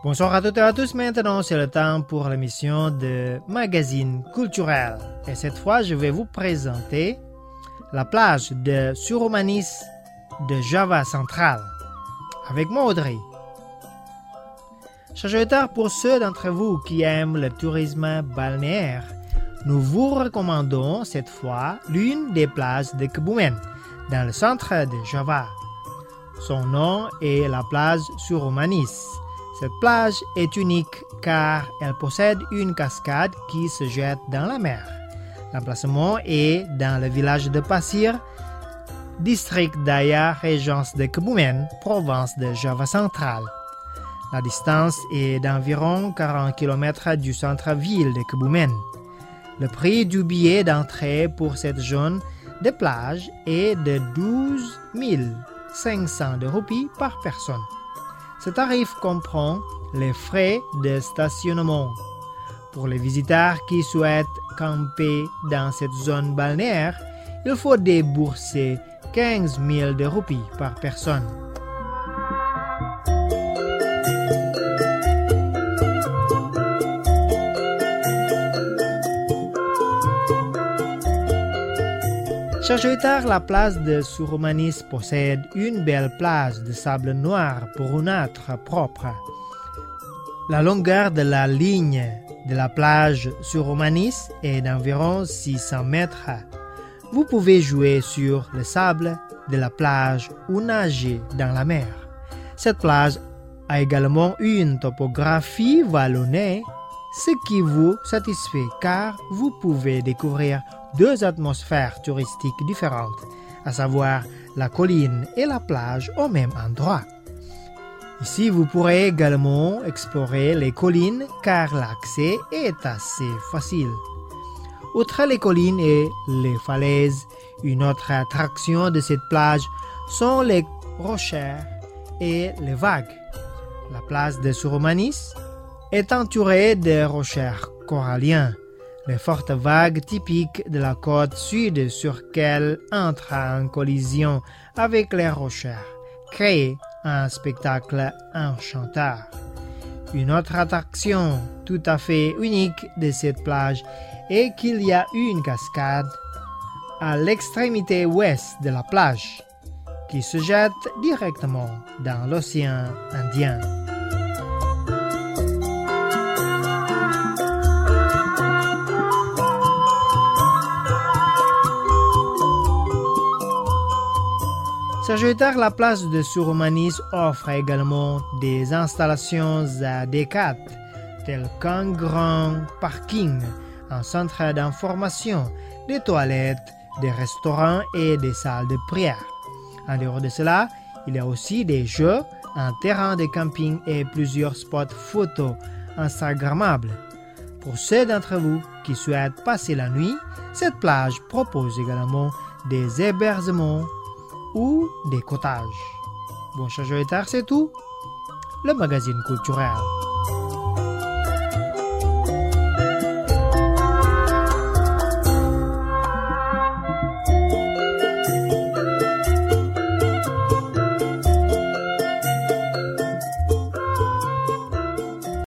Bonsoir à toutes et à tous. Maintenant, c'est le temps pour l'émission de Magazine culturel. Et cette fois, je vais vous présenter la plage de Surumanis de Java central. Avec moi, Audrey. Chers auditeurs, pour ceux d'entre vous qui aiment le tourisme balnéaire, nous vous recommandons cette fois l'une des plages de Kebumen, dans le centre de Java. Son nom est la plage Surumanis. Cette plage est unique car elle possède une cascade qui se jette dans la mer. L'emplacement est dans le village de Pasir, district d'Aya, région de Kebumen, province de Java centrale. La distance est d'environ 40 km du centre-ville de Kebumen. Le prix du billet d'entrée pour cette zone de plage est de 12 500 roupies par personne. Ce tarif comprend les frais de stationnement. Pour les visiteurs qui souhaitent camper dans cette zone balnéaire, il faut débourser 15 000 roupies par personne. Chers auditeurs, la plage de Surumanis possède une belle plage de sable noir brunâtre propre. La longueur de la ligne de la plage Surumanis est d'environ 600 mètres. Vous pouvez jouer sur le sable de la plage ou nager dans la mer. Cette plage a également une topographie vallonnée, ce qui vous satisfait car vous pouvez découvrir deux atmosphères touristiques différentes, à savoir la colline et la plage au même endroit. Ici, vous pourrez également explorer les collines car l'accès est assez facile. Outre les collines et les falaises, une autre attraction de cette plage sont les rochers et les vagues. La plage de Surumanis est entourée de rochers coralliens. Les fortes vagues typiques de la côte sud sur laquelle entrent en collision avec les rochers créent un spectacle enchanteur. Une autre attraction tout à fait unique de cette plage est qu'il y a une cascade à l'extrémité ouest de la plage qui se jette directement dans l'océan Indien. La plage de Surumanis offre également des installations adéquates, telles qu'un grand parking, un centre d'information, des toilettes, des restaurants et des salles de prière. En dehors de cela, il y a aussi des jeux, un terrain de camping et plusieurs spots photos instagrammables. Pour ceux d'entre vous qui souhaitent passer la nuit, cette plage propose également des hébergements ou des cottages. Bon, chers auditeurs, c'est tout. Le magazine culturel.